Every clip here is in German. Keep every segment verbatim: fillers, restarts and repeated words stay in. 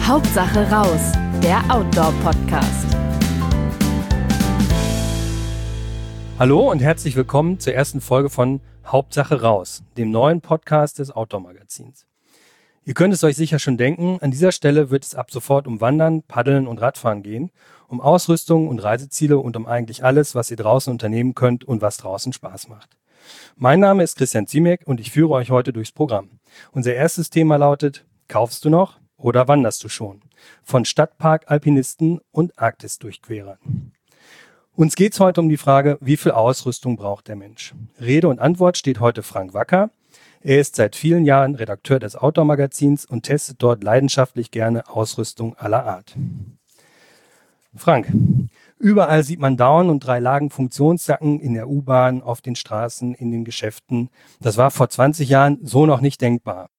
Hauptsache raus, der Outdoor-Podcast. Hallo und herzlich willkommen zur ersten Folge von Hauptsache raus, dem neuen Podcast des Outdoor-Magazins. Ihr könnt es euch sicher schon denken, an dieser Stelle wird es ab sofort um Wandern, Paddeln und Radfahren gehen, um Ausrüstung und Reiseziele und um eigentlich alles, was ihr draußen unternehmen könnt und was draußen Spaß macht. Mein Name ist Christian Ziemek und ich führe euch heute durchs Programm. Unser erstes Thema lautet: Kaufst du noch oder wanderst du schon? Von Stadtpark-Alpinisten und Arktis-Durchquerern. Uns geht es heute um die Frage, wie viel Ausrüstung braucht der Mensch? Rede und Antwort steht heute Frank Wacker. Er ist seit vielen Jahren Redakteur des Outdoor-Magazins und testet dort leidenschaftlich gerne Ausrüstung aller Art. Frank, überall sieht man Down- und drei Lagen Funktionsjacken in der U-Bahn, auf den Straßen, in den Geschäften. Das war vor zwanzig Jahren so noch nicht denkbar.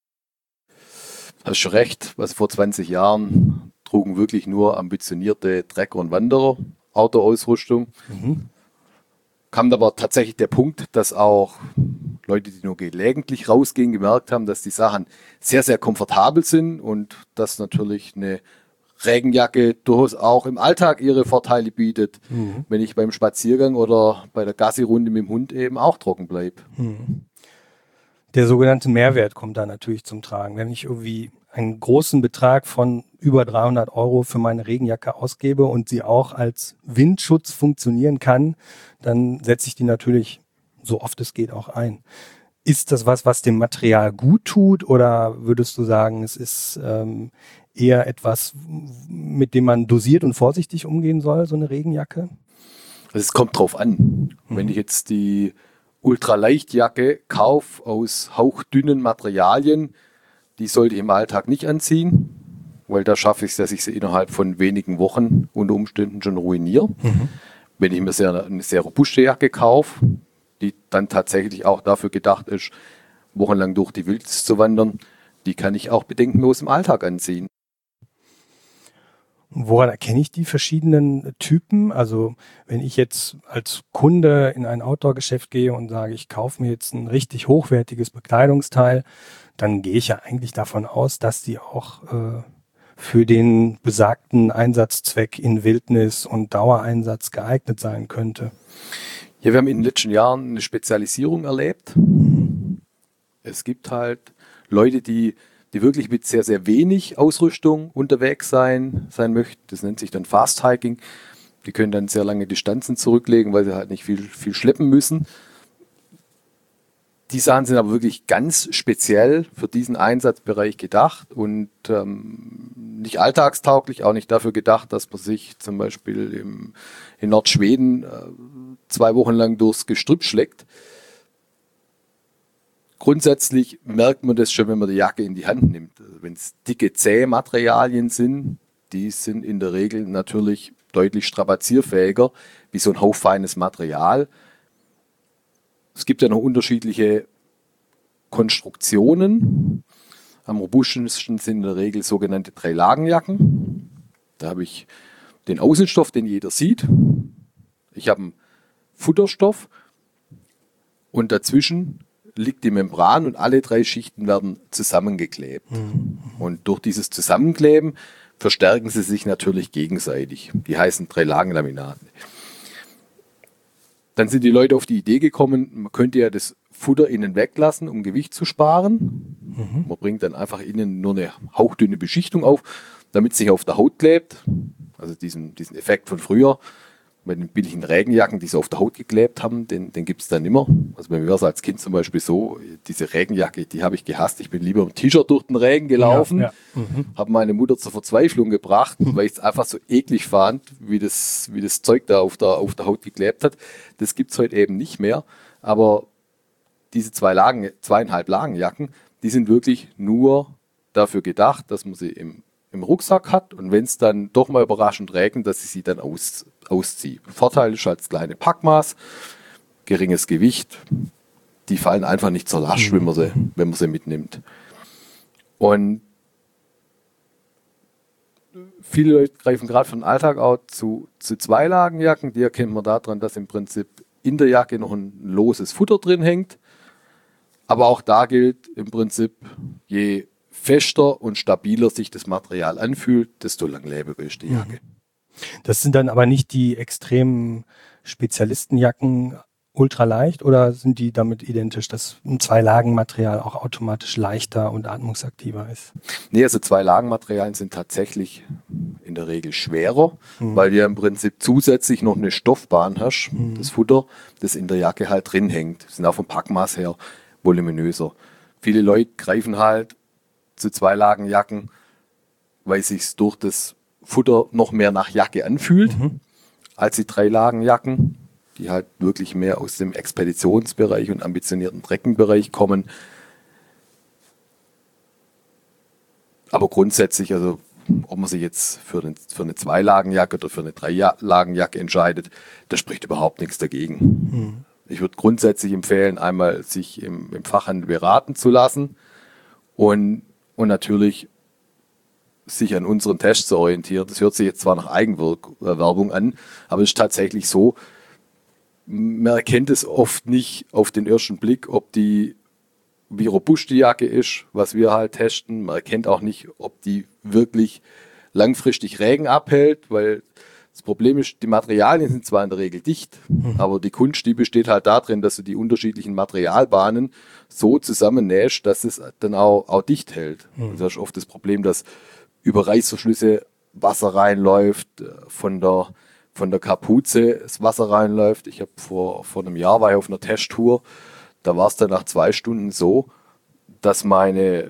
Hast schon recht, was vor zwanzig Jahren trugen wirklich nur ambitionierte Trecker und Wanderer Outdoor-Ausrüstung. Mhm. Kam aber tatsächlich der Punkt, dass auch Leute, die nur gelegentlich rausgehen, gemerkt haben, dass die Sachen sehr, sehr komfortabel sind und dass natürlich eine Regenjacke durchaus auch im Alltag ihre Vorteile bietet, mhm. wenn ich beim Spaziergang oder bei der Gassi-Runde mit dem Hund eben auch trocken bleibe. Mhm. Der sogenannte Mehrwert kommt da natürlich zum Tragen. Wenn ich irgendwie einen großen Betrag von über dreihundert Euro für meine Regenjacke ausgebe und sie auch als Windschutz funktionieren kann, dann setze ich die natürlich so oft es geht auch ein. Ist das was, was dem Material gut tut, oder würdest du sagen, es ist ähm, eher etwas, mit dem man dosiert und vorsichtig umgehen soll, so eine Regenjacke? Es kommt drauf an. Mhm. Wenn ich jetzt die Ultraleichtjacke kaufe aus hauchdünnen Materialien, die sollte ich im Alltag nicht anziehen, weil da schaffe ich es, dass ich sie innerhalb von wenigen Wochen unter Umständen schon ruiniere. Mhm. Wenn ich mir sehr, eine sehr robuste Jacke kaufe, die dann tatsächlich auch dafür gedacht ist, wochenlang durch die Wildnis zu wandern, die kann ich auch bedenkenlos im Alltag anziehen. Woran erkenne ich die verschiedenen Typen? Also wenn ich jetzt als Kunde in ein Outdoor-Geschäft gehe und sage, ich kaufe mir jetzt ein richtig hochwertiges Bekleidungsteil, dann gehe ich ja eigentlich davon aus, dass die auch äh, für den besagten Einsatzzweck in Wildnis und Dauereinsatz geeignet sein könnte. Ja, wir haben in den letzten Jahren eine Spezialisierung erlebt. Es gibt halt Leute, die, die wirklich mit sehr, sehr wenig Ausrüstung unterwegs sein, sein möchten. Das nennt sich dann Fast Hiking. Die können dann sehr lange Distanzen zurücklegen, weil sie halt nicht viel, viel schleppen müssen. Die Sachen sind aber wirklich ganz speziell für diesen Einsatzbereich gedacht und ähm, nicht alltagstauglich, auch nicht dafür gedacht, dass man sich zum Beispiel im, in Nordschweden äh, zwei Wochen lang durchs Gestrüpp schlägt. Grundsätzlich merkt man das schon, wenn man die Jacke in die Hand nimmt. Also wenn es dicke, zähe Materialien sind, die sind in der Regel natürlich deutlich strapazierfähiger wie so ein hauchfeines Material. Es gibt ja noch unterschiedliche Konstruktionen. Am robustesten sind in der Regel sogenannte Drei-Lagen-Jacken. Da habe ich den Außenstoff, den jeder sieht. Ich habe einen Futterstoff und dazwischen liegt die Membran und alle drei Schichten werden zusammengeklebt. Mhm. Und durch dieses Zusammenkleben verstärken sie sich natürlich gegenseitig. Die heißen Drei-Lagen-Laminate. Dann sind die Leute auf die Idee gekommen, man könnte ja das Futter innen weglassen, um Gewicht zu sparen. Mhm. Man bringt dann einfach innen nur eine hauchdünne Beschichtung auf, damit es sich auf der Haut klebt. Also diesen, diesen Effekt von früher, bei den billigen Regenjacken, die so auf der Haut geklebt haben, den, den gibt es dann immer. Also bei mir war es als Kind zum Beispiel so, diese Regenjacke, die habe ich gehasst. Ich bin lieber im T-Shirt durch den Regen gelaufen, ja, ja. Mhm. Habe meine Mutter zur Verzweiflung gebracht, mhm. weil ich es einfach so eklig fand, wie das, wie das Zeug da auf der, auf der Haut geklebt hat. Das gibt es heute eben nicht mehr. Aber diese zwei Lagen, zweieinhalb Lagenjacken, die sind wirklich nur dafür gedacht, dass man sie im im Rucksack hat und wenn es dann doch mal überraschend regnet, dass ich sie dann aus, ausziehe. Vorteil ist als kleine Packmaß, geringes Gewicht, die fallen einfach nicht zur Last, mhm. wenn man sie, wenn man sie mitnimmt. Und viele Leute greifen gerade für den Alltag auch zu, zu Zweilagenjacken, die erkennt man daran, dass im Prinzip in der Jacke noch ein loses Futter drin hängt. Aber auch da gilt im Prinzip, je fester und stabiler sich das Material anfühlt, desto langlebiger ist die Jacke. Das sind dann aber nicht die extremen Spezialistenjacken ultraleicht oder sind die damit identisch, dass ein Zwei-Lagen-Material auch automatisch leichter und atmungsaktiver ist? Nee, also Zwei-Lagen-Materialien sind tatsächlich in der Regel schwerer, mhm. weil du ja im Prinzip zusätzlich noch eine Stoffbahn hast, mhm. das Futter, das in der Jacke halt drin hängt. Das sind auch vom Packmaß her voluminöser. Viele Leute greifen halt zu Zwei-Lagen-Jacken, weil sich durch das Futter noch mehr nach Jacke anfühlt, mhm. als die Drei-Lagen-Jacken, die halt wirklich mehr aus dem Expeditionsbereich und ambitionierten Trekking-Bereich kommen. Aber grundsätzlich, also ob man sich jetzt für, den, für eine Zwei-Lagen-Jacke oder für eine Drei-Lagen-Jacke entscheidet, da spricht überhaupt nichts dagegen. Mhm. Ich würde grundsätzlich empfehlen, einmal sich im, im Fachhandel beraten zu lassen und, und natürlich sich an unseren Tests zu orientieren. Das hört sich jetzt zwar nach Eigenwerbung an, aber es ist tatsächlich so, man erkennt es oft nicht auf den ersten Blick, ob die, wie robust die Jacke ist, was wir halt testen. Man erkennt auch nicht, ob die wirklich langfristig Regen abhält, weil das Problem ist, die Materialien sind zwar in der Regel dicht, mhm. aber die Kunst, die besteht halt darin, dass du die unterschiedlichen Materialbahnen so zusammennähst, dass es dann auch, auch dicht hält. Mhm. Und das ist oft das Problem, dass über Reißverschlüsse Wasser reinläuft, von der von der Kapuze das Wasser reinläuft. Ich habe vor, vor einem Jahr war ich auf einer Testtour, da war es dann nach zwei Stunden so, dass meine äh,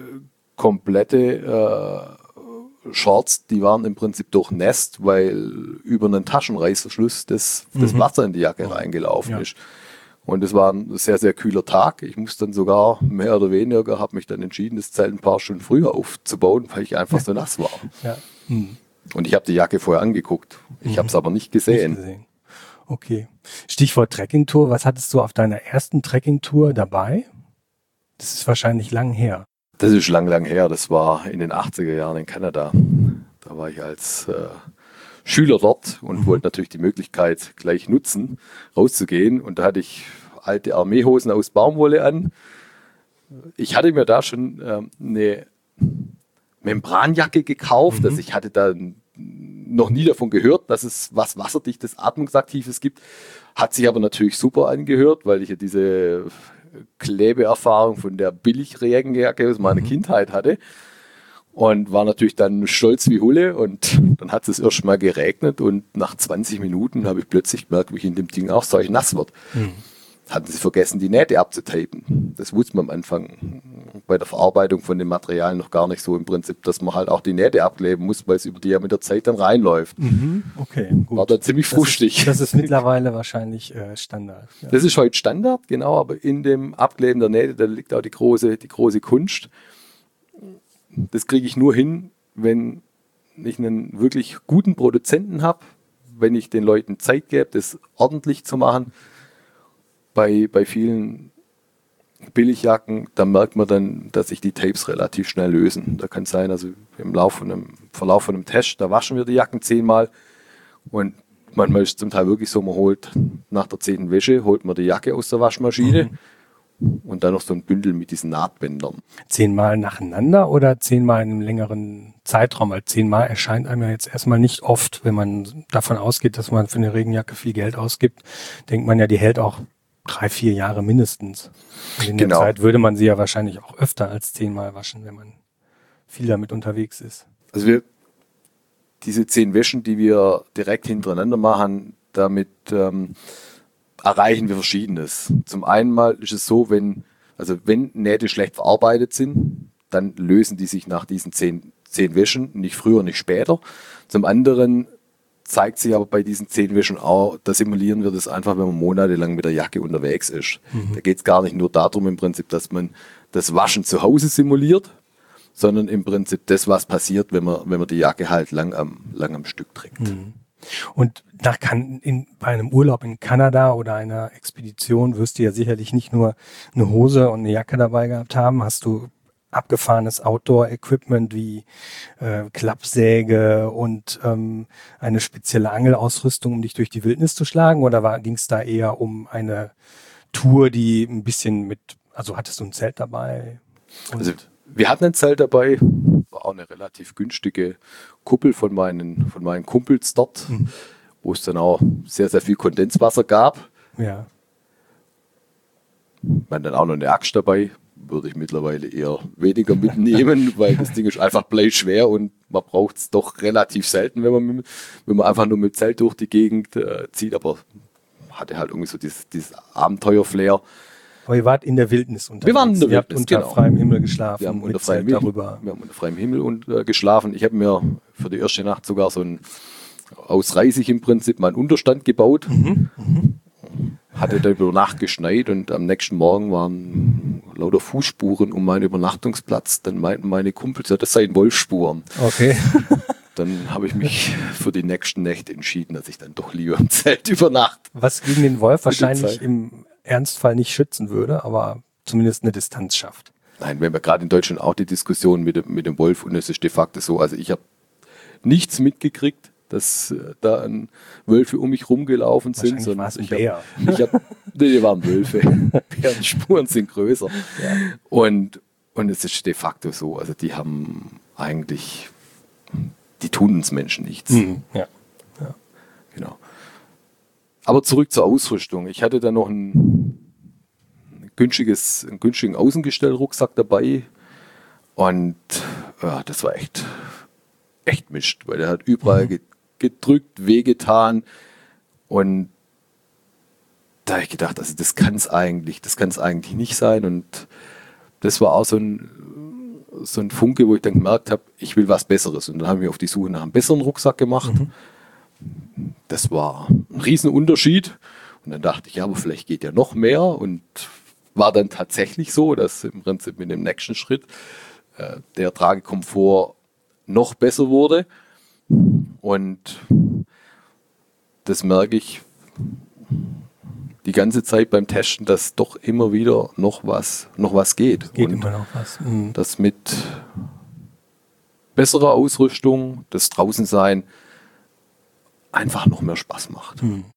komplette äh, Shorts, die waren im Prinzip durchnässt, weil über einen Taschenreißverschluss das, mhm. das Wasser in die Jacke reingelaufen ja. ist. Und es war ein sehr, sehr kühler Tag. Ich musste dann sogar mehr oder weniger, habe mich dann entschieden, das Zelt ein paar Stunden früher aufzubauen, weil ich einfach so nass war. Ja. Mhm. Und ich habe die Jacke vorher angeguckt. Ich mhm. habe es aber nicht gesehen. Nicht gesehen. Okay. Stichwort Trekkingtour. Was hattest du auf deiner ersten Trekkingtour dabei? Das ist wahrscheinlich lang her. Das ist lang, lang her. Das war in den achtziger Jahren in Kanada. Da war ich als äh, Schüler dort und mhm. wollte natürlich die Möglichkeit gleich nutzen, rauszugehen. Und da hatte ich alte Armeehosen aus Baumwolle an. Ich hatte mir da schon ähm, eine Membranjacke gekauft. Mhm. Also ich hatte da noch nie davon gehört, dass es was Wasserdichtes, Atmungsaktives gibt. Hat sich aber natürlich super angehört, weil ich ja diese Klebeerfahrung von der Billigregenjacke aus meiner mhm. Kindheit hatte. Und war natürlich dann stolz wie Hulle. Und dann hat es erst mal geregnet und nach zwanzig Minuten habe ich plötzlich gemerkt, wie ich in dem Ding auch so nass wird. Mhm. Hatten sie vergessen, die Nähte abzutapen. Das wusste man am Anfang bei der Verarbeitung von dem Material noch gar nicht so im Prinzip, dass man halt auch die Nähte abkleben muss, weil es über die ja mit der Zeit dann reinläuft. Mhm, okay, gut. War dann ziemlich frustig. Das ist, das ist mittlerweile wahrscheinlich äh, Standard. Ja. Das ist heute Standard, genau, aber in dem Abkleben der Nähte, da liegt auch die große, die große Kunst. Das kriege ich nur hin, wenn ich einen wirklich guten Produzenten habe, wenn ich den Leuten Zeit gebe, das ordentlich zu machen. Bei, bei vielen Billigjacken, da merkt man dann, dass sich die Tapes relativ schnell lösen. Da kann es sein, also im Lauf von einem, Verlauf von einem Test, da waschen wir die Jacken zehnmal und manchmal ist es zum Teil wirklich so, man holt nach der zehnten Wäsche, holt man die Jacke aus der Waschmaschine mhm. und dann noch so ein Bündel mit diesen Nahtbändern. Zehnmal nacheinander oder zehnmal in einem längeren Zeitraum? Weil zehnmal erscheint einem ja jetzt erstmal nicht oft, wenn man davon ausgeht, dass man für eine Regenjacke viel Geld ausgibt, denkt man ja, die hält auch drei, vier Jahre mindestens. Und in genau. der Zeit würde man sie ja wahrscheinlich auch öfter als zehnmal waschen, wenn man viel damit unterwegs ist. Also wir, diese zehn Wäschen, die wir direkt hintereinander machen, damit ähm, erreichen wir Verschiedenes. Zum einen mal ist es so, wenn, also wenn Nähte schlecht verarbeitet sind, dann lösen die sich nach diesen zehn, zehn Wäschen, nicht früher, nicht später. Zum anderen zeigt sich aber bei diesen zehn Wäschen auch, da simulieren wir das einfach, wenn man monatelang mit der Jacke unterwegs ist. Mhm. Da geht es gar nicht nur darum im Prinzip, dass man das Waschen zu Hause simuliert, sondern im Prinzip das, was passiert, wenn man, wenn man die Jacke halt lang am, lang am Stück trägt. Mhm. Und nach kan- in, bei einem Urlaub in Kanada oder einer Expedition wirst du ja sicherlich nicht nur eine Hose und eine Jacke dabei gehabt haben. Hast du abgefahrenes Outdoor-Equipment wie äh, Klappsäge und ähm, eine spezielle Angelausrüstung, um dich durch die Wildnis zu schlagen? Oder ging es da eher um eine Tour, die ein bisschen mit, also hattest du ein Zelt dabei? Und also Wir hatten ein Zelt dabei, war auch eine relativ günstige Kuppel von meinen, von meinen Kumpels dort, mhm. wo es dann auch sehr, sehr viel Kondenswasser gab. Ja. Man dann auch noch eine Axt dabei, würde ich mittlerweile eher weniger mitnehmen, weil das Ding ist einfach bleischwer und man braucht es doch relativ selten, wenn man, mit, wenn man einfach nur mit Zelt durch die Gegend äh, zieht, aber hatte halt irgendwie so dieses, dieses Abenteuer-Flair. Aber ihr wart in der Wildnis unterwegs. Wir waren in der ihr Wildnis, habt unter genau. freiem Himmel geschlafen. Wir haben unter mit freiem Zelt Himmel, darüber. wir haben unter freiem Himmel und, äh, geschlafen. Ich habe mir für die erste Nacht sogar so ein aus Reisig im Prinzip meinen Unterstand gebaut. Mhm. Mhm. Hatte da über Nacht geschneit und am nächsten Morgen waren lauter Fußspuren um meinen Übernachtungsplatz. Dann meinten meine Kumpels, ja, das seien Wolfsspuren. Okay. Dann habe ich mich für die nächsten Nächte entschieden, dass ich dann doch lieber im Zelt übernachte. Was gegen den Wolf wahrscheinlich im Ernstfall nicht schützen würde, aber zumindest eine Distanz schafft. Nein, wenn wir gerade in Deutschland auch die Diskussion mit dem, mit dem Wolf, und es ist de facto so, also ich habe nichts mitgekriegt, dass äh, da ein Wölfe um mich rumgelaufen sind. Sondern war es ein Bär. Hab, ich hab, nee, die waren Wölfe. Bärenspuren sind größer. Ja. Und, und es ist de facto so, also die haben eigentlich, die tun uns Menschen nichts. Mhm. Ja. Ja. Genau. Aber zurück zur Ausrüstung. Ich hatte da noch ein, ein günstiges, einen günstigen Außengestellrucksack dabei und ja, das war echt, echt Mist, weil der hat überall mhm. gedrückt, wehgetan und da habe ich gedacht, also das kann es eigentlich, das kann es eigentlich nicht sein und das war auch so ein, so ein Funke, wo ich dann gemerkt habe, ich will was Besseres und dann haben wir auf die Suche nach einem besseren Rucksack gemacht. Mhm. Das war ein Riesenunterschied und dann dachte ich, ja, aber vielleicht geht ja noch mehr und war dann tatsächlich so, dass im Prinzip mit dem nächsten Schritt äh, der Tragekomfort noch besser wurde und das merke ich die ganze Zeit beim Testen, dass doch immer wieder noch was, noch was geht. Geht und immer noch was. Mhm. Das mit besserer Ausrüstung, das Draußensein einfach noch mehr Spaß macht. Mhm.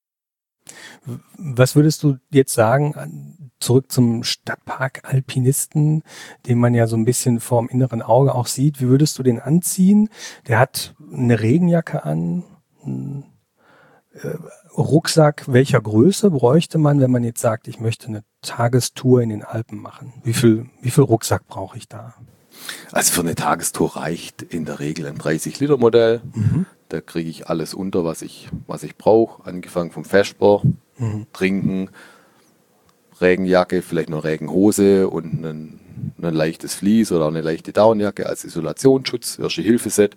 Was würdest du jetzt sagen, zurück zum Stadtpark-Alpinisten, den man ja so ein bisschen vorm inneren Auge auch sieht, wie würdest du den anziehen? Der hat eine Regenjacke an, einen äh, Rucksack. Welcher Größe bräuchte man, wenn man jetzt sagt, ich möchte eine Tagestour in den Alpen machen? Wie viel, wie viel Rucksack brauche ich da? Also für eine Tagestour reicht in der Regel ein dreißig Liter Modell. Mhm. Da kriege ich alles unter, was ich, was ich brauche. Angefangen vom Vesper, mhm. Trinken, Regenjacke, vielleicht noch Regenhose und ein, ein leichtes Vlies oder eine leichte Downjacke als Isolationsschutz, Erste-Hilfe-Set.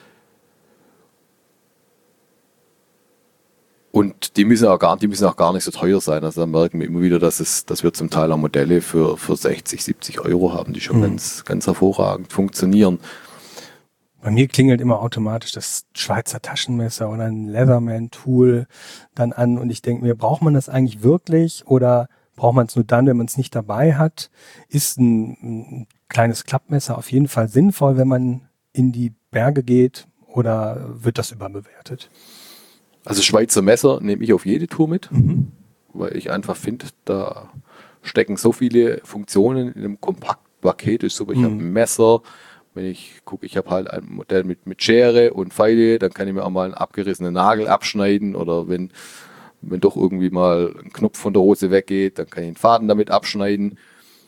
Und die müssen auch gar, die müssen auch gar nicht so teuer sein. Also da merken wir immer wieder, dass es, dass wir zum Teil auch Modelle für, für sechzig, siebzig Euro haben, die schon mhm. ganz, ganz hervorragend funktionieren. Bei mir klingelt immer automatisch das Schweizer Taschenmesser oder ein Leatherman-Tool dann an und ich denke mir, braucht man das eigentlich wirklich oder braucht man es nur dann, wenn man es nicht dabei hat? Ist ein, ein kleines Klappmesser auf jeden Fall sinnvoll, wenn man in die Berge geht oder wird das überbewertet? Also Schweizer Messer nehme ich auf jede Tour mit, mhm. weil ich einfach finde, da stecken so viele Funktionen in einem Kompaktpaket. Ist so, ich mhm. habe ein Messer, wenn ich gucke, ich habe halt ein Modell mit, mit Schere und Pfeile, dann kann ich mir auch mal einen abgerissenen Nagel abschneiden oder wenn, wenn doch irgendwie mal ein Knopf von der Hose weggeht, dann kann ich den Faden damit abschneiden.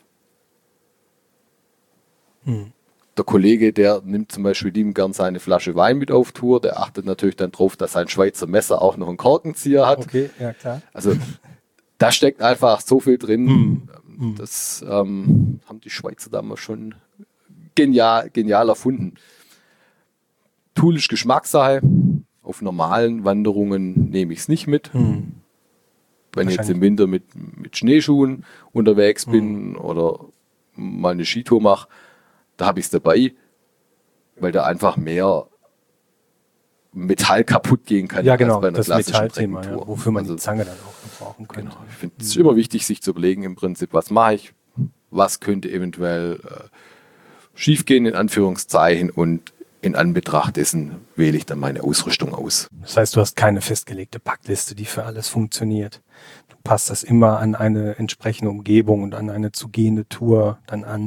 Mhm. Der Kollege, der nimmt zum Beispiel liebend gern seine Flasche Wein mit auf Tour, der achtet natürlich dann drauf, dass sein Schweizer Messer auch noch einen Korkenzieher hat. Okay, ja klar. Also da steckt einfach so viel drin. Mm. Das ähm, haben die Schweizer damals schon genial, genial erfunden. Tool ist Geschmackssache. Auf normalen Wanderungen nehme ich es nicht mit. Mm. Wenn ich jetzt im Winter mit, mit Schneeschuhen unterwegs bin mm. oder mal eine Skitour mache, da habe ich es dabei, weil da einfach mehr Metall kaputt gehen kann. Ja, genau, als bei einer das klassischen Metallthema, ja, wofür man also, die Zange dann auch brauchen könnte. Genau, ich finde es mhm. immer wichtig, sich zu überlegen im Prinzip, was mache ich, was könnte eventuell äh, schiefgehen, in Anführungszeichen, und in Anbetracht dessen wähle ich dann meine Ausrüstung aus. Das heißt, du hast keine festgelegte Packliste, die für alles funktioniert. Du passt das immer an eine entsprechende Umgebung und an eine zu gehende Tour dann an.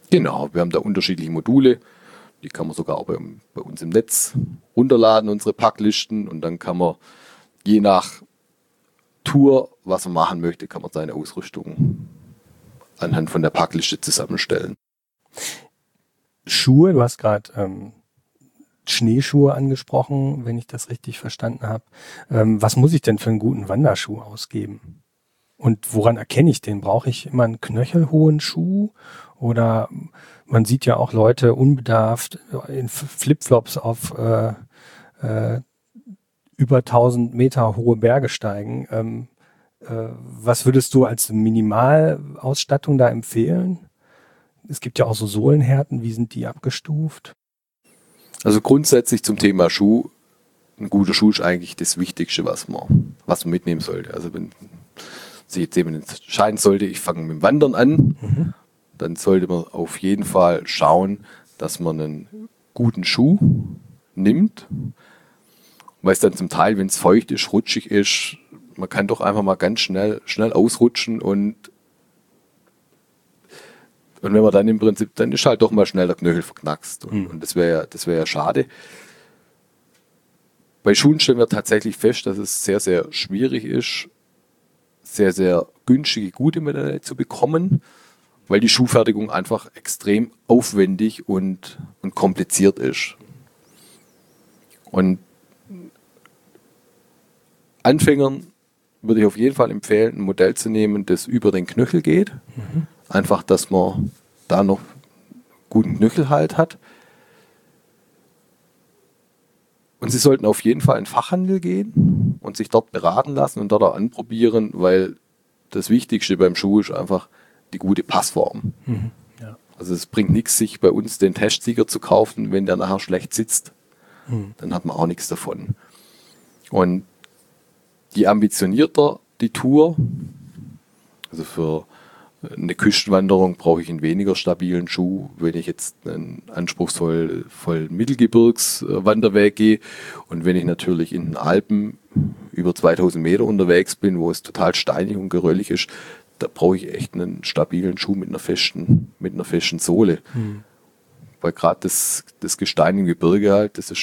Genau, wir haben da unterschiedliche Module. Die kann man sogar auch bei, bei uns im Netz runterladen, unsere Packlisten. Und dann kann man je nach Tour, was man machen möchte, kann man seine Ausrüstung anhand von der Packliste zusammenstellen. Schuhe, du hast gerade ähm, Schneeschuhe angesprochen, wenn ich das richtig verstanden habe. Ähm, was muss ich denn für einen guten Wanderschuh ausgeben? Und woran erkenne ich den? Brauche ich immer einen knöchelhohen Schuh? Oder man sieht ja auch Leute unbedarft in Flipflops auf äh, äh, über tausend Meter hohe Berge steigen. Ähm, äh, was würdest du als Minimalausstattung da empfehlen? Es gibt ja auch so Sohlenhärten. Wie sind die abgestuft? Also grundsätzlich zum Thema Schuh. Ein guter Schuh ist eigentlich das Wichtigste, was man, was man mitnehmen sollte. Also wenn sich jetzt jemand entscheiden sollte, ich fange mit dem Wandern an, mhm. dann sollte man auf jeden Fall schauen, dass man einen guten Schuh nimmt. Weil es dann zum Teil, wenn es feucht ist, rutschig ist, man kann doch einfach mal ganz schnell, schnell ausrutschen und, und wenn man dann im Prinzip, dann ist halt doch mal schnell der Knöchel verknackst. Und, mhm. und das wäre ja, das wäre ja schade. Bei Schuhen stellen wir tatsächlich fest, dass es sehr, sehr schwierig ist, sehr, sehr günstige, gute Modelle zu bekommen, weil die Schuhfertigung einfach extrem aufwendig und, und kompliziert ist. Und Anfängern würde ich auf jeden Fall empfehlen, ein Modell zu nehmen, das über den Knöchel geht. Mhm. Einfach, dass man da noch guten Knöchelhalt hat. Und sie sollten auf jeden Fall in den Fachhandel gehen und sich dort beraten lassen und dort auch anprobieren, weil das Wichtigste beim Schuh ist einfach die gute Passform. Mhm, ja. Also es bringt nichts, sich bei uns den Testsieger zu kaufen, wenn der nachher schlecht sitzt. Mhm. Dann hat man auch nichts davon. Und je ambitionierter die Tour, also für eine Küstenwanderung brauche ich einen weniger stabilen Schuh. Wenn ich jetzt einen anspruchsvollen voll Mittelgebirgswanderweg gehe und wenn ich natürlich in den Alpen über zweitausend Meter unterwegs bin, wo es total steinig und geröllig ist, da brauche ich echt einen stabilen Schuh mit einer festen, mit einer festen Sohle. Mhm. Weil gerade das, das Gestein im Gebirge halt, das ist,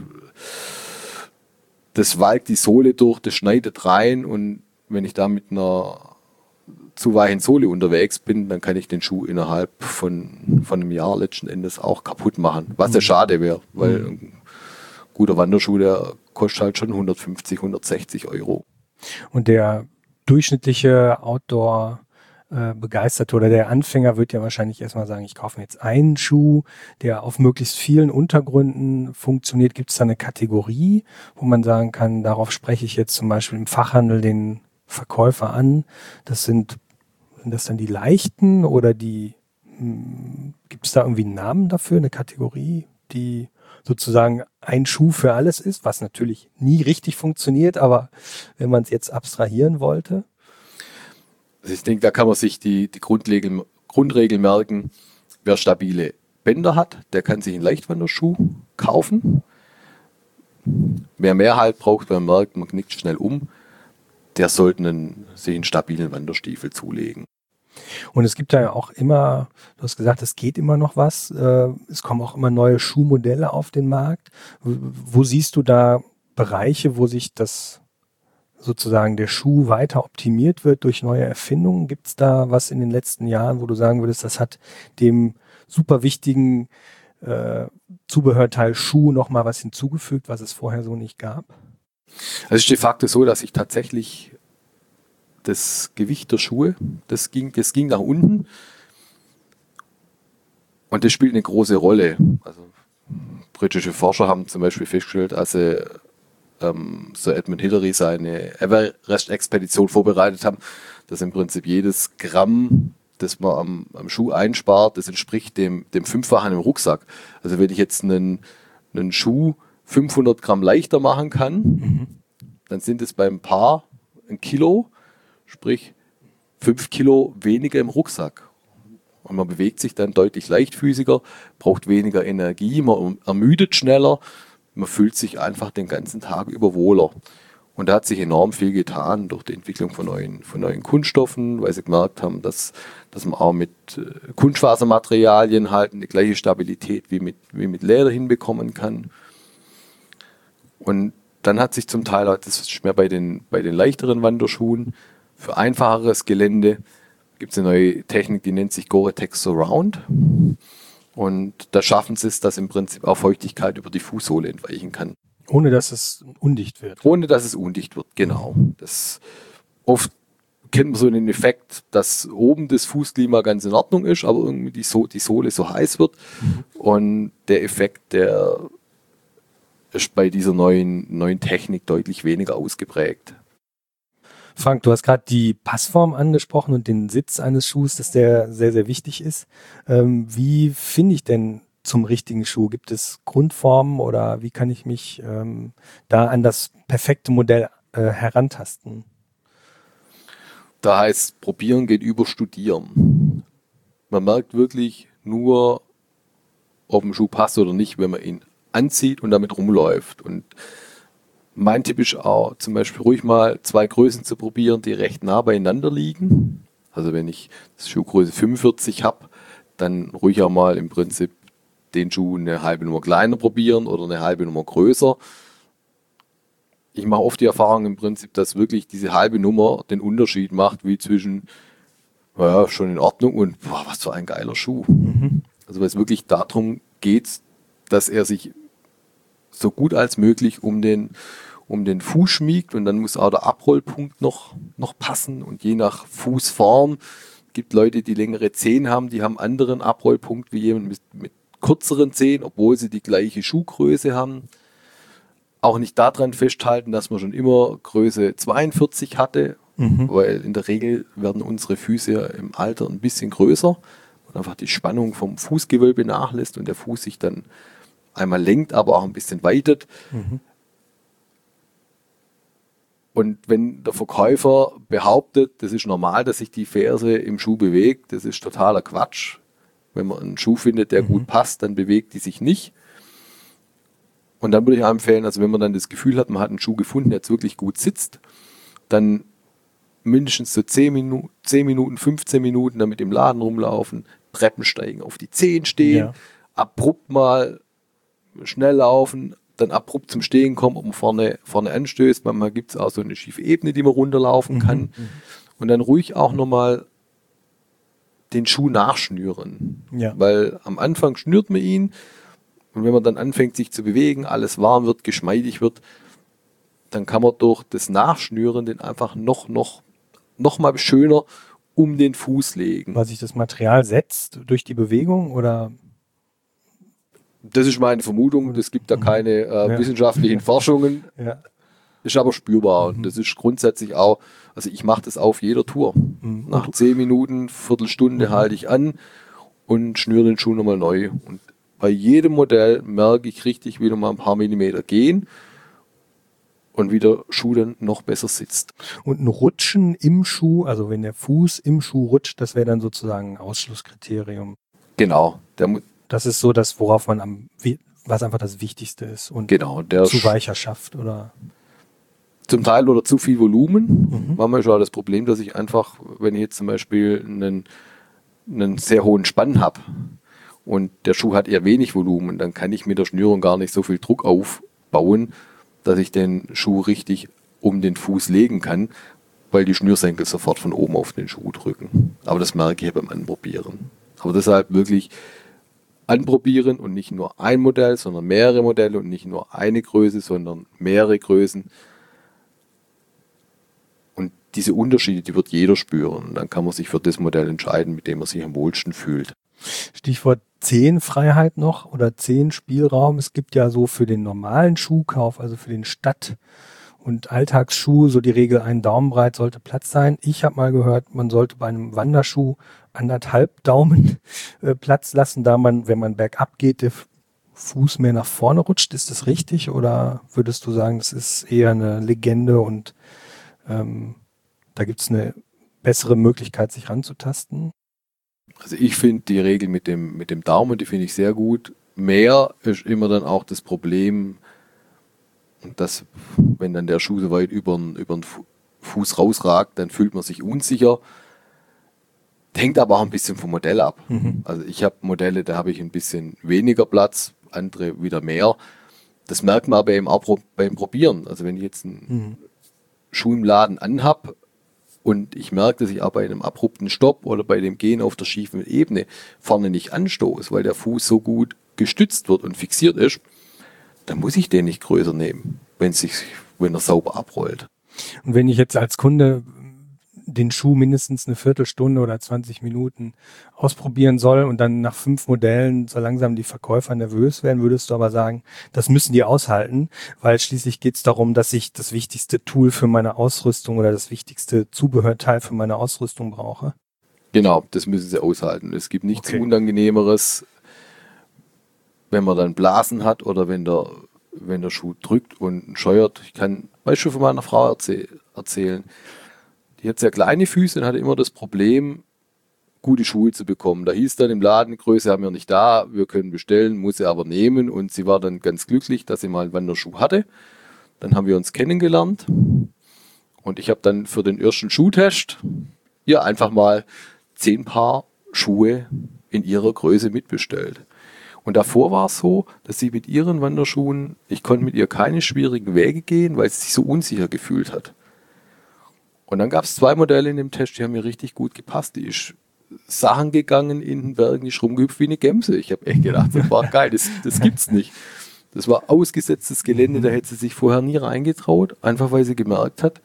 das walkt die Sohle durch, das schneidet rein und wenn ich da mit einer zu weichen Sohle unterwegs bin, dann kann ich den Schuh innerhalb von, von einem Jahr letzten Endes auch kaputt machen. Was ja schade wäre, weil ein guter Wanderschuh, der kostet halt schon hundertfünfzig, hundertsechzig Euro. Und der durchschnittliche Outdoor-Begeisterte oder der Anfänger wird ja wahrscheinlich erstmal sagen, ich kaufe mir jetzt einen Schuh, der auf möglichst vielen Untergründen funktioniert. Gibt es da eine Kategorie, wo man sagen kann, darauf spreche ich jetzt zum Beispiel im Fachhandel den Verkäufer an? Das sind Sind das dann die leichten oder die, gibt es da irgendwie einen Namen dafür, eine Kategorie, die sozusagen ein Schuh für alles ist, was natürlich nie richtig funktioniert, aber wenn man es jetzt abstrahieren wollte? Also ich denke, da kann man sich die, die Grundregel, Grundregel merken, wer stabile Bänder hat, der kann sich einen Leichtwanderschuh kaufen. Wer mehr Halt braucht, wer merkt, man knickt schnell um, der sollte einen, sich einen stabilen Wanderstiefel zulegen. Und es gibt da ja auch immer, du hast gesagt, es geht immer noch was, äh, es kommen auch immer neue Schuhmodelle auf den Markt. Wo, wo siehst du da Bereiche, wo sich das sozusagen der Schuh weiter optimiert wird durch neue Erfindungen? Gibt es da was in den letzten Jahren, wo du sagen würdest, das hat dem super wichtigen äh, Zubehörteil Schuh nochmal was hinzugefügt, was es vorher so nicht gab? Also es ist de facto so, dass ich tatsächlich das Gewicht der Schuhe, das ging, das ging nach unten und das spielt eine große Rolle. Also britische Forscher haben zum Beispiel festgestellt, als sie ähm, Sir Edmund Hillary seine Everest-Expedition vorbereitet haben, dass im Prinzip jedes Gramm, das man am, am Schuh einspart, das entspricht dem, dem Fünffachen im Rucksack. Also wenn ich jetzt einen, einen Schuh fünfhundert Gramm leichter machen kann, mhm. dann sind es beim Paar ein Kilo, sprich fünf Kilo weniger im Rucksack. Und man bewegt sich dann deutlich leichtfüßiger, braucht weniger Energie, man ermüdet schneller, man fühlt sich einfach den ganzen Tag über wohler. Und da hat sich enorm viel getan durch die Entwicklung von neuen, von neuen Kunststoffen, weil sie gemerkt haben, dass, dass man auch mit Kunstfasermaterialien halt eine gleiche Stabilität wie mit, wie mit Leder hinbekommen kann. Und dann hat sich zum Teil, das ist mehr bei den, bei den leichteren Wanderschuhen, für einfacheres Gelände gibt es eine neue Technik, die nennt sich Gore-Tex Surround. Und da schaffen sie es, dass im Prinzip auch Feuchtigkeit über die Fußsohle entweichen kann. Ohne dass es undicht wird. Ohne dass es undicht wird, genau. Das oft kennt man so den Effekt, dass oben das Fußklima ganz in Ordnung ist, aber irgendwie die, so- die Sohle so heiß wird. Mhm. Und der Effekt, der ist bei dieser neuen, neuen Technik deutlich weniger ausgeprägt. Frank, du hast gerade die Passform angesprochen und den Sitz eines Schuhs, dass der sehr, sehr wichtig ist. Ähm, wie finde ich denn zum richtigen Schuh? Gibt es Grundformen oder wie kann ich mich ähm, da an das perfekte Modell äh, herantasten? Da heißt, probieren geht über studieren. Man merkt wirklich nur, ob ein Schuh passt oder nicht, wenn man ihn anzieht und damit rumläuft. Und mein Tipp ist auch, zum Beispiel ruhig mal zwei Größen zu probieren, die recht nah beieinander liegen. Also wenn ich das Schuhgröße fünfundvierzig habe, dann ruhig auch mal im Prinzip den Schuh eine halbe Nummer kleiner probieren oder eine halbe Nummer größer. Ich mache oft die Erfahrung im Prinzip, dass wirklich diese halbe Nummer den Unterschied macht, wie zwischen, naja, schon in Ordnung und boah, was für ein geiler Schuh. Mhm. Also weil es wirklich darum geht, dass er sich so gut als möglich um den, um den Fuß schmiegt und dann muss auch der Abrollpunkt noch, noch passen und je nach Fußform gibt Leute, die längere Zehen haben, die haben einen anderen Abrollpunkt wie jemand mit, mit kürzeren Zehen, obwohl sie die gleiche Schuhgröße haben. Auch nicht daran festhalten, dass man schon immer Größe zweiundvierzig hatte, mhm. weil in der Regel werden unsere Füße im Alter ein bisschen größer und einfach die Spannung vom Fußgewölbe nachlässt und der Fuß sich dann einmal lenkt, aber auch ein bisschen weitet. Mhm. Und wenn der Verkäufer behauptet, das ist normal, dass sich die Ferse im Schuh bewegt, das ist totaler Quatsch. Wenn man einen Schuh findet, der mhm. gut passt, dann bewegt die sich nicht. Und dann würde ich empfehlen, also wenn man dann das Gefühl hat, man hat einen Schuh gefunden, der jetzt wirklich gut sitzt, dann mindestens so zehn Minuten, zehn Minuten, fünfzehn Minuten damit im Laden rumlaufen, Treppen steigen, auf die Zehen stehen, ja. abrupt mal schnell laufen, dann abrupt zum Stehen kommen, ob man vorne, vorne anstößt. Manchmal gibt es auch so eine schiefe Ebene, die man runterlaufen mhm. kann. Und dann ruhig auch nochmal den Schuh nachschnüren. Ja. Weil am Anfang schnürt man ihn und wenn man dann anfängt, sich zu bewegen, alles warm wird, geschmeidig wird, dann kann man durch das Nachschnüren den einfach noch, noch, noch mal schöner um den Fuß legen. Weil sich das Material setzt durch die Bewegung oder? Das ist meine Vermutung. Es gibt da keine äh, ja. wissenschaftlichen Forschungen. Ja. Ist aber spürbar. Mhm. Und das ist grundsätzlich auch, also ich mache das auf jeder Tour. Mhm. Nach zehn Minuten, Viertelstunde mhm. halte ich an und schnüre den Schuh nochmal neu. Und bei jedem Modell merke ich richtig, wie nochmal ein paar Millimeter gehen und wie der Schuh dann noch besser sitzt. Und ein Rutschen im Schuh, also wenn der Fuß im Schuh rutscht, das wäre dann sozusagen ein Ausschlusskriterium. Genau. Der Das ist so das, worauf man am, was einfach das Wichtigste ist und genau, der zu weicher schafft, oder? Zum Teil oder zu viel Volumen. Mhm. Manchmal schon das Problem, dass ich einfach, wenn ich jetzt zum Beispiel einen, einen sehr hohen Spann habe und der Schuh hat eher wenig Volumen, dann kann ich mit der Schnürung gar nicht so viel Druck aufbauen, dass ich den Schuh richtig um den Fuß legen kann, weil die Schnürsenkel sofort von oben auf den Schuh drücken. Aber das merke ich beim Anprobieren. Aber deshalb wirklich anprobieren und nicht nur ein Modell, sondern mehrere Modelle und nicht nur eine Größe, sondern mehrere Größen. Und diese Unterschiede, die wird jeder spüren. Und dann kann man sich für das Modell entscheiden, mit dem man sich am wohlsten fühlt. Stichwort Zehenfreiheit noch oder Zehenspielraum. Es gibt ja so für den normalen Schuhkauf, also für den Stadt- und Alltagsschuh, so die Regel, ein Daumenbreit sollte Platz sein. Ich habe mal gehört, man sollte bei einem Wanderschuh anderthalb Daumen äh, Platz lassen, da man, wenn man bergab geht, der Fuß mehr nach vorne rutscht. Ist das richtig oder würdest du sagen, das ist eher eine Legende und ähm, da gibt es eine bessere Möglichkeit, sich ranzutasten? Also ich finde die Regel mit dem, mit dem Daumen, die finde ich sehr gut. Mehr ist immer dann auch das Problem, Und das, wenn dann der Schuh so weit über den, über den Fuß rausragt, dann fühlt man sich unsicher. Hängt aber auch ein bisschen vom Modell ab. Mhm. Also ich habe Modelle, da habe ich ein bisschen weniger Platz, andere wieder mehr. Das merkt man aber eben auch beim Probieren. Also wenn ich jetzt einen mhm. Schuh im Laden anhab und ich merke, dass ich auch bei einem abrupten Stopp oder bei dem Gehen auf der schiefen Ebene vorne nicht anstoße, weil der Fuß so gut gestützt wird und fixiert ist, dann muss ich den nicht größer nehmen, wenn, sich, wenn er sauber abrollt. Und wenn ich jetzt als Kunde den Schuh mindestens eine Viertelstunde oder zwanzig Minuten ausprobieren soll und dann nach fünf Modellen so langsam die Verkäufer nervös werden, würdest du aber sagen, das müssen die aushalten, weil schließlich geht es darum, dass ich das wichtigste Tool für meine Ausrüstung oder das wichtigste Zubehörteil für meine Ausrüstung brauche? Genau, das müssen sie aushalten. Es gibt nichts okay. Unangenehmeres, wenn man dann Blasen hat oder wenn der, wenn der Schuh drückt und scheuert. Ich kann ein Beispiel von meiner Frau erzäh- erzählen. Die hat sehr kleine Füße und hatte immer das Problem, gute Schuhe zu bekommen. Da hieß dann im Laden, Größe haben wir nicht da, wir können bestellen, muss sie aber nehmen. Und sie war dann ganz glücklich, dass sie mal einen Wanderschuh hatte. Dann haben wir uns kennengelernt und ich habe dann für den ersten Schuhtest ihr einfach mal zehn Paar Schuhe in ihrer Größe mitbestellt. Und davor war es so, dass sie mit ihren Wanderschuhen, ich konnte mit ihr keine schwierigen Wege gehen, weil sie sich so unsicher gefühlt hat. Und dann gab es zwei Modelle in dem Test, die haben mir richtig gut gepasst. Die ist Sachen gegangen in den Bergen, die ist rumgehüpft wie eine Gemse. Ich habe echt gedacht, das war geil, das, das gibt's nicht. Das war ausgesetztes Gelände, da hätte sie sich vorher nie reingetraut, einfach weil sie gemerkt hat,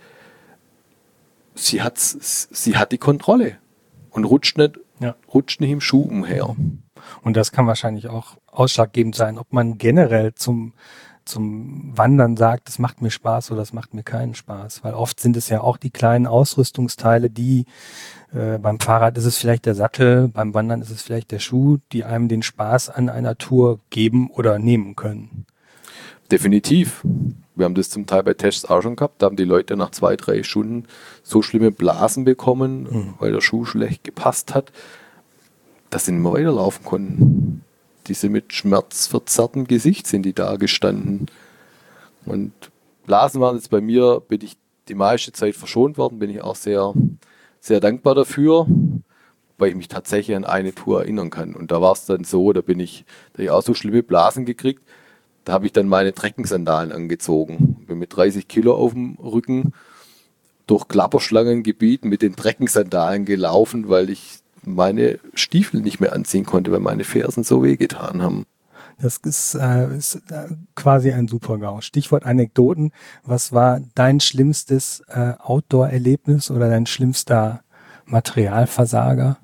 sie, hat's, sie hat die Kontrolle und rutscht nicht, ja. rutscht nicht im Schuh umher. Und das kann wahrscheinlich auch ausschlaggebend sein, ob man generell zum zum Wandern sagt, das macht mir Spaß oder das macht mir keinen Spaß. Weil oft sind es ja auch die kleinen Ausrüstungsteile, die äh, beim Fahrrad ist es vielleicht der Sattel, beim Wandern ist es vielleicht der Schuh, die einem den Spaß an einer Tour geben oder nehmen können. Definitiv. Wir haben das zum Teil bei Tests auch schon gehabt. Da haben die Leute nach zwei, drei Stunden so schlimme Blasen bekommen, mhm. weil der Schuh schlecht gepasst hat, dass sie nicht mehr weiterlaufen konnten. Diese mit schmerzverzerrtem Gesicht sind die da gestanden. Und Blasen waren jetzt bei mir, bin ich die meiste Zeit verschont worden, bin ich auch sehr, sehr dankbar dafür, weil ich mich tatsächlich an eine Tour erinnern kann. Und da war es dann so, da bin ich, da ich auch so schlimme Blasen gekriegt, da habe ich dann meine Trekkensandalen angezogen. Bin mit dreißig Kilo auf dem Rücken durch Klapperschlangengebiet mit den Trekkensandalen gelaufen, weil ich meine Stiefel nicht mehr anziehen konnte, weil meine Fersen so wehgetan haben. Das ist, äh, ist äh, quasi ein Super-GAU. Stichwort Anekdoten. Was war dein schlimmstes äh, Outdoor-Erlebnis oder dein schlimmster Materialversager?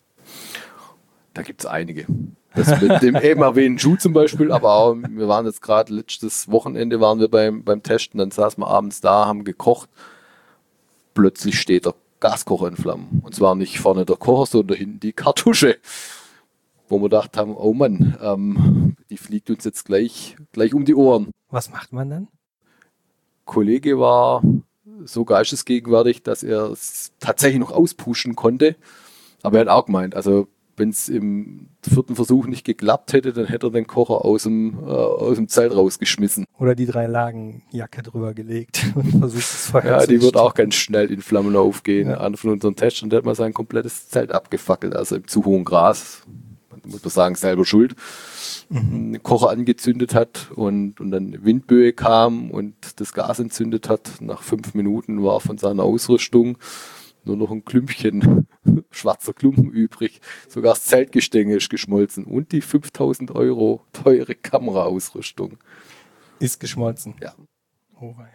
Da gibt es einige. Das mit dem eben erwähnten Schuh zum Beispiel, aber auch, wir waren jetzt gerade letztes Wochenende waren wir beim, beim Testen, dann saßen wir abends da, haben gekocht. Plötzlich steht der Gaskocher in Flammen. Und zwar nicht vorne der Kocher, sondern hinten die Kartusche. Wo wir gedacht haben, oh Mann, ähm, die fliegt uns jetzt gleich, gleich um die Ohren. Was macht man dann? Kollege war so geistesgegenwärtig, dass er es tatsächlich noch auspuschen konnte. Aber er hat auch gemeint, also wenn es im vierten Versuch nicht geklappt hätte, dann hätte er den Kocher aus dem, äh, aus dem Zelt rausgeschmissen. Oder die drei Lagen Jacke drüber gelegt und versucht das Feuer ja, zu die wird auch ganz schnell in Flammen aufgehen. Ja. Einer von unseren Testern, der hat mal sein komplettes Zelt abgefackelt, also im zu hohen Gras. Man muss man sagen, selber schuld. Mhm. Den Kocher angezündet hat und, und dann Windböe kam und das Gas entzündet hat. Nach fünf Minuten war von seiner Ausrüstung nur noch ein Klümpchen schwarzer Klumpen übrig. Sogar das Zeltgestänge ist geschmolzen und die fünftausend Euro teure Kameraausrüstung. Ist geschmolzen? Ja. Oh, ja.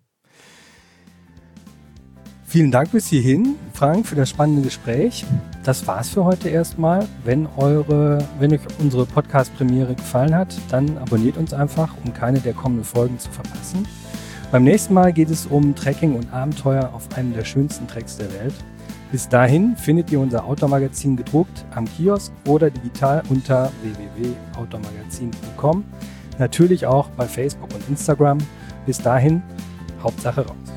Vielen Dank bis hierhin, Frank, für das spannende Gespräch. Das war's für heute erstmal. Wenn eure, wenn euch unsere Podcast-Premiere gefallen hat, dann abonniert uns einfach, um keine der kommenden Folgen zu verpassen. Beim nächsten Mal geht es um Trekking und Abenteuer auf einem der schönsten Treks der Welt. Bis dahin findet ihr unser Outdoor-Magazin gedruckt am Kiosk oder digital unter w w w punkt outdoormagazin punkt com. Natürlich auch bei Facebook und Instagram. Bis dahin, Hauptsache raus.